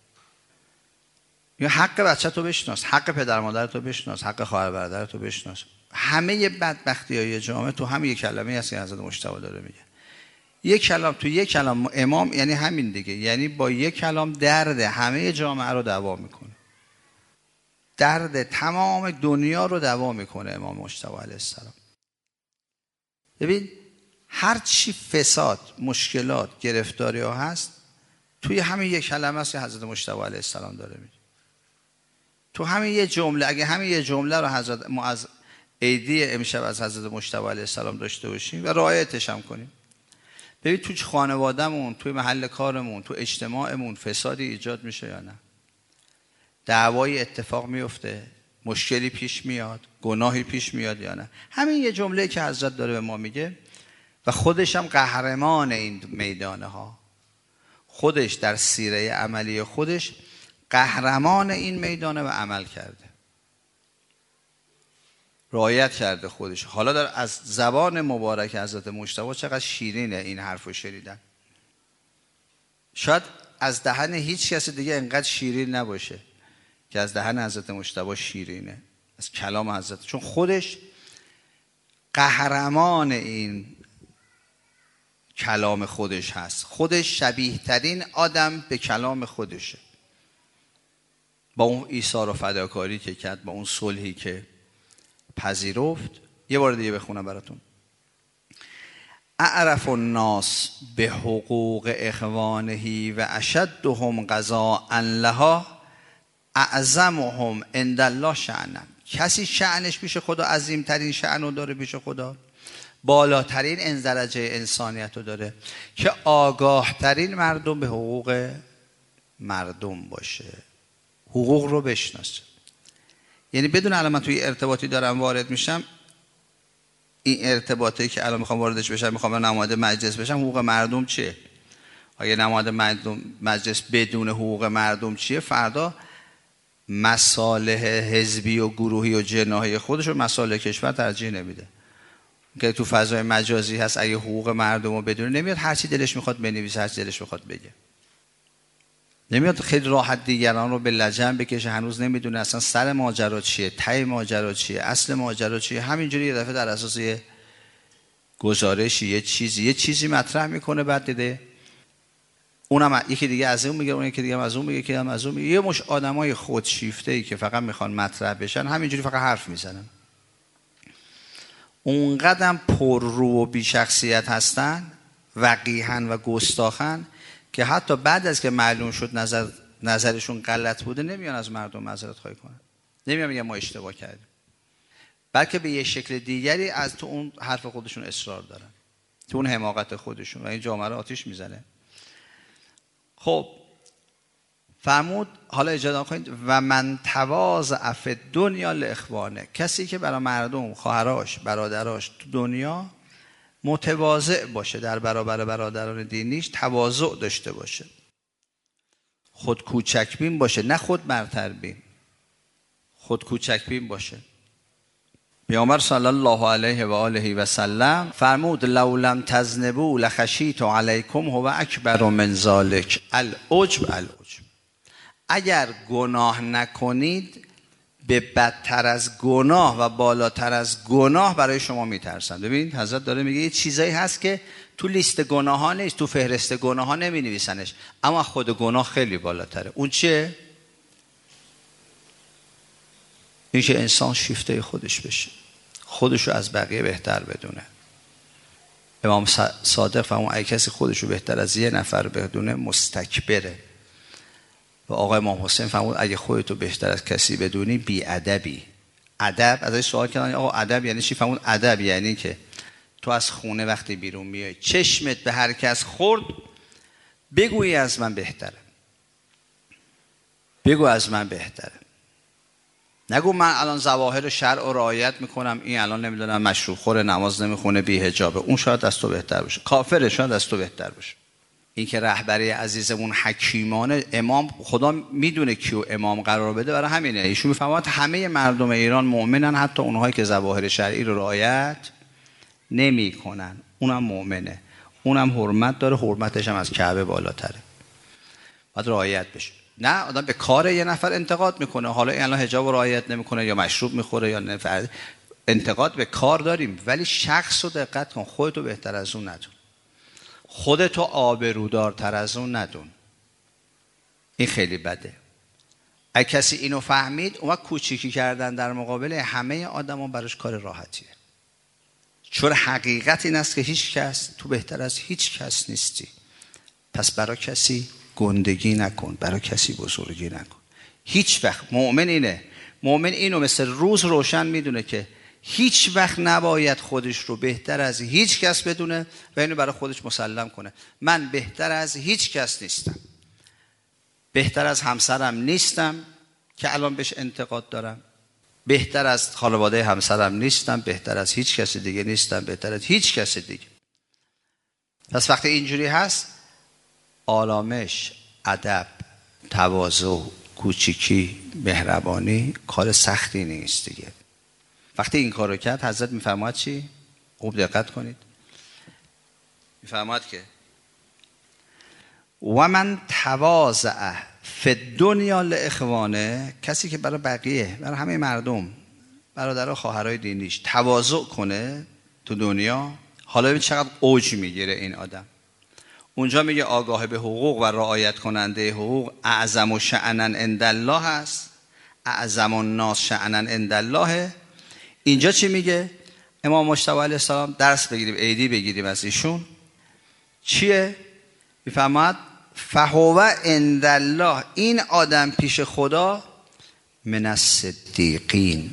یا حق بچه تو بشناس، حق پدر مادر تو بشناس، حق خواهر برادر تو بشناس. همه بدبختی های جامعه تو هم یک کلمه هست که حضرت مجتبی داره میگه. یک کلام، تو یک کلام امام یعنی همین دیگه، یعنی با یک کلام درد همه جامعه رو دوا میکنه، درد تمام دنیا رو دوا میکنه امام مجتبی علیه السلام. ببین هر چی فساد، مشکلات، گرفتاری ها هست توی همین یک کلمه است که حضرت مجتبی علیه السلام داره میگه. تو همین یه جمله، اگه همین یه جمله رو حضرت ما از عیدی امشب از حضرت مجتبی علیه السلام داشته باشیم و رعایتش هم کنیم، ببین تو خانوادهمون، توی محل کارمون، تو اجتماعمون فسادی ایجاد میشه یا نه؟ دعوای اتفاق میفته، مشکلی پیش میاد، گناهی پیش میاد یا نه؟ همین یه جمله که حضرت داره به ما میگه و خودش هم قهرمان این میدانه ها، خودش در سیره عملی خودش قهرمان این میدانه و عمل کرده، رعایت کرده خودش. حالا در از زبان مبارک حضرت مجتبی چقدر شیرینه این حرفو شنیدن. شاید از دهن هیچ کس دیگه انقدر شیرین نباشه که از دهن حضرت مجتبی شیرینه، از کلام حضرت، چون خودش قهرمان این کلام خودش هست، خودش شبیه ترین آدم به کلام خودشه، با اون ایثار و فداکاری که کرد، با اون صلحی که پذیرفت. یه بار دیگه بخونم براتون. اعرف الناس به حقوق اخوانه و اشدهم قضاء لها اعظمهم عند الله شأنا. کسی شأنش پیش خدا عظیمترین شأن رو داره پیش خدا، بالاترین این درجه انسانیت رو داره که آگاه ترین مردم به حقوق مردم باشه، حقوق رو بشناسه. یعنی بدون الان من توی ارتباطی دارم وارد میشم، این ارتباطی که الان میخوام واردش بشم، میخوام نماینده مجلس بشم، حقوق مردم چیه؟ اگه نماینده مجلس بدون حقوق مردم چیه، فردا مصالح حزبی و گروهی و جناحی خودش رو مصالح کشور ترجیح نمیده. که تو فضای مجازی هست، اگه حقوق مردم رو بدونه نمیاد هر چی دلش میخواد بنویسه، هر چی دلش میخواد بگه، نمیاد خیلی راحت دیگران رو به لجن بکشه، هنوز نمیدونه اصلا سر ماجرا چیه، ته ماجرا چیه، اصل ماجرا چیه. همینجوری یه دفعه در اساس یه گزارشی یه چیزی مطرح میکنه، بعد دیده اونم یکی دیگه از اون میگه، اون یکی دیگه از اون میگه، که هم از اون میگه. یه مش آدمای خودشیفته‌ای که فقط میخوان مطرح بشن، همینجوری فقط حرف میزنن، اونقدرم پر رو و بی شخصیت هستن، وقیحن و گستاخن، که حتی بعد از که معلوم شد نظرشون غلط بوده نمیان از مردم معذرت خواهی کنن، نمیان میگن ما اشتباه کردیم، بلکه به یه شکل دیگری از تو اون حرف خودشون اصرار دارن، تو اون حماقت خودشون، و این جامعه رو آتیش میزنه. خب فرمود حالا اجازه کنید و من تواضع فی الدنیا لاخوانه، کسی که برای مردم، خواهراش، برادراش تو دنیا متواضع باشه، در برابر برادران دینیش تواضع داشته باشه، خود کوچک بین باشه، نه خود برتر بین، خود کوچک بین باشه. پیامبر صلی الله علیه و آله و سلم فرمود لو لم تذنبوا لخشیت علیکم هو اکبر من ذلک العجب. اگر گناه نکنید به بدتر از گناه و بالاتر از گناه برای شما میترسن. ببین حضرت داره میگه یه چیزایی هست که تو لیست گناه ها نیست، تو فهرست گناه ها نمی نویسنش، اما خود گناه خیلی بالاتره. اون چیه؟ این که انسان شیفته خودش بشه، خودشو از بقیه بهتر بدونه. امام صادق فرمود اگه کسی خودشو بهتر از یه نفر بدونه مستکبره. و آقای امام حسین فرمود اگه خودتو بهتر از کسی بدونی بی ادبی. ادب، ازش سوال کردن آقا ادب یعنی چی؟ فرمود ادب یعنی که تو از خونه وقتی بیرون میای چشمت به هر کس خورد بگویی از من بهتره، بگو از من بهتره، نگو من الان ظواهر شرع رو رعایت میکنم، این الان نمیدونم مشروب خوره، نماز نمیخونه، بی حجابه، اون شاید از تو بهتر باشه، کافره، شاید از تو بهتر باشه. این که رهبری عزیزمون حکیمانه، امام خدا میدونه کیو امام قرار بده، برای همینه ایشون میفهمد همه مردم ایران مؤمنن، حتی اونهایی که ظواهر شرعی رو رعایت نمیکنن، اونم مؤمنه، اونم حرمت داره، حرمتش هم از کعبه بالاتره، باید رعایت بشه. نه آدم به کار یه نفر انتقاد میکنه، حالا این الان حجاب رعایت نمیکنه یا مشروب میخوره یا نه، انتقاد به کار داریم، ولی شخص رو دقت کن، خودتو بهتر از اون ندون، خودتو آبرودارتر از اون ندون. این خیلی بده. اگه کسی اینو فهمید، اون وقت کوچیکی کردن در مقابل همه آدما براش کار راحتیه. چون حقیقت این است که هیچ کس تو بهتر از هیچ کس نیستی. پس برای کسی گندگی نکن، برای کسی بزرگی نکن. هیچ وقت مؤمن اینو مثل روز روشن میدونه که هیچ وقت نباید خودش رو بهتر از هیچ کس بدونه و اینو برای خودش مسلم کنه. من بهتر از هیچ کس نیستم. بهتر از همسرم نیستم که الان بهش انتقاد دارم. بهتر از خانواده همسرم نیستم. بهتر از هیچ کس دیگه نیستم. بهتر از هیچ کس دیگه. پس وقتی اینجوری هست، آرامش، ادب، تواضع، کوچیکی، مهربانی کار سختی نیست دیگه. وقتی این کارو کرد، حضرت میفرماید چی؟ خوب دقت کنید. میفرماید که و من تواضع فی الدنیا لاخوانه، کسی که برای بقیه، برای همه مردم، برادرها خواهرای دینیش تواضع کنه تو دنیا، حالا ببین چقدر اوج میگیره این آدم. اونجا میگه آگاه به حقوق و رعایت کننده حقوق اعظم شأنا عند الله است، اعظم الناس شأنا عند الله. اینجا چی میگه؟ امام مجتبی علیه السلام درس بگیریم، عیدی بگیریم از ایشون. چیه؟ میفرماد فهو عند الله، این آدم پیش خدا من الصدیقین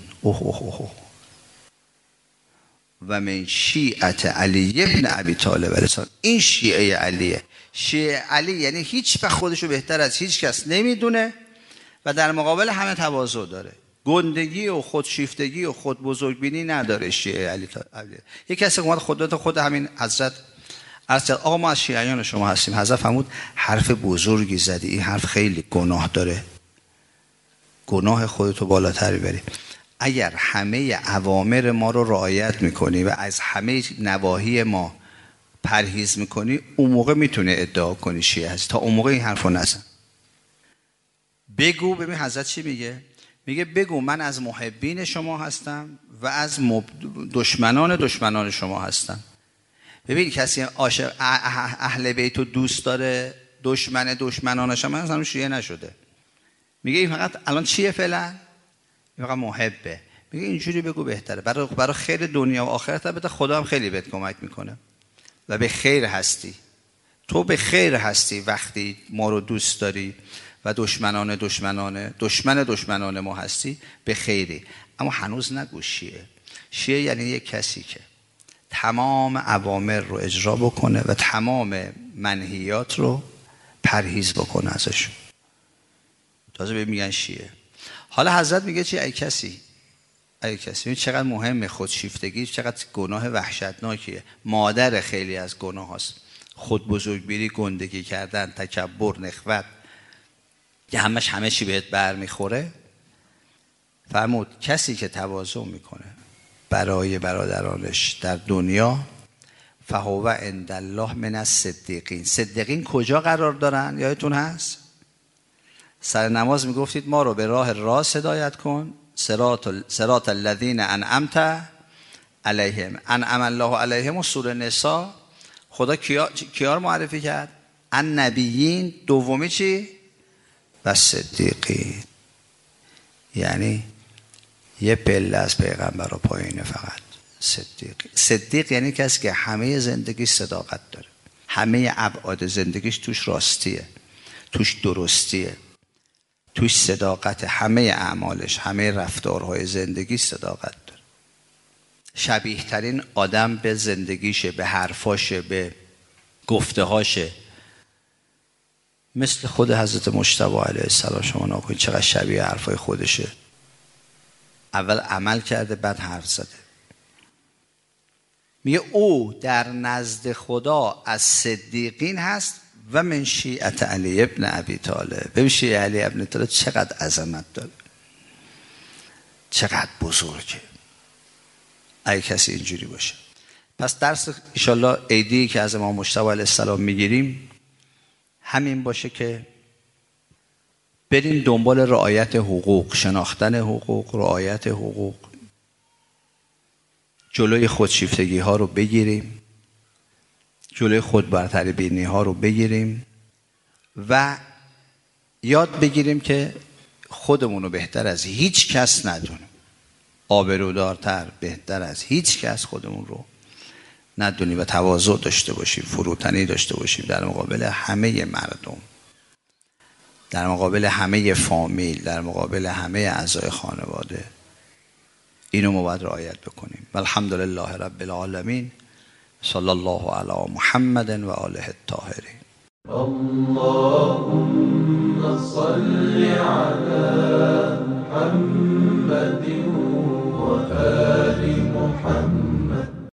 و من شیعت علی ابن ابی طالب. این شیعه علیه. شیعه علی یعنی هیچ وقت خودشو بهتر از هیچ کس نمیدونه و در مقابل همه تواضع داره. گندگی و خودشیفتگی و خود بزرگبینی نداره شیعه علی. یک کسی اومد خود همین حضرت عرض آقا ما از شیعیان شما هستیم. حضرت فرمود حرف بزرگی زدی، این حرف خیلی گناه داره، گناه خودتو بالاتر ببری. اگر همه اوامر ما رو رعایت میکنی و از همه نواهی ما پرهیز میکنی، اون موقع میتونه ادعا کنی شیعه هستی. تا اون موقع این حرف رو نزن. بگو. ببین حضرت چی میگه؟ میگه بگو من از محبین شما هستم و از دشمنان شما هستم. ببین کسی عاشق اهل بیت رو دوست داره، دشمنانش هم اصلا شیعه نشده. میگه این فقط الان چیه فعلا؟ این فقط محبه. میگه اینجوری بگو بهتره، برای خیر دنیا و آخرت. البته خدا هم خیلی بهت کمک میکنه و به خیر هستی. تو به خیر هستی وقتی ما رو دوست داری و دشمنان ما هستی، به خیری. اما هنوز نگو شیعه. شیعه یعنی یک کسی که تمام اوامر رو اجرا بکنه و تمام منهیات رو پرهیز بکنه ازشون. تازه به میگن شیعه. حالا حضرت میگه چی؟ ای کسی چقدر مهمه خودشیفتگی، چقدر گناه وحشتناکیه. مادر خیلی از گناه هاست. خود بزرگبینی، گندگی کردن، تکبر، نخوت، که همه چی بهت برمیخوره. فرمود کسی که تواضع میکنه برای برادرانش در دنیا، فهو عند الله من الصدیقین. صدیقین کجا قرار دارن؟ یادتون هست؟ سر نماز میگفتید ما رو به راه راست هدایت کن، صراط الذین انعمت علیهم، انعم الله علیهم. و سوره نساء خدا کیا رو معرفی کرد؟ النبیین. دومی چی؟ و صدیقین. یعنی یه پله از پیغمبر رو پایینه فقط. صدیق یعنی کسی که همه زندگیش صداقت داره، همه ابعاد زندگیش توش راستیه، توش درستیه، توش صداقت، همه اعمالش، همه رفتارهای زندگیش صداقت داره. شبیه ترین آدم به زندگیشه، به حرفاشه، به گفتهاشه. مثل خود حضرت مجتبی علیه السلام. شما نکنید چقدر شبیه حرفای خودشه. اول عمل کرده بعد حرف زده. میگه او در نزد خدا از صدیقین هست و من شیعت علی ابن ابی طالب. ببین شیعه علی ابن طالب چقدر عظمت داره، چقدر بزرگه. اگه کسی اینجوری باشه. پس درس انشالله عیدی که از امام مجتبی علیه السلام میگیریم همین باشه که بریم دنبال رعایت حقوق، شناختن حقوق، رعایت حقوق، جلوی خودشیفتگی ها رو بگیریم، جلوی خودبرتری بینی ها رو بگیریم و یاد بگیریم که خودمون رو بهتر از هیچ کس ندونیم، آبرودارتر بهتر از هیچ کس خودمون رو ندونیم و تواضع داشته باشیم، فروتنی داشته باشیم در مقابل همه مردم، در مقابل همه فامیل، در مقابل همه اعضای خانواده. اینو ما باید رعایت بکنیم. والحمدلله رب العالمین. صلی الله علی محمد و آله الطاهرین. اللهم صل علی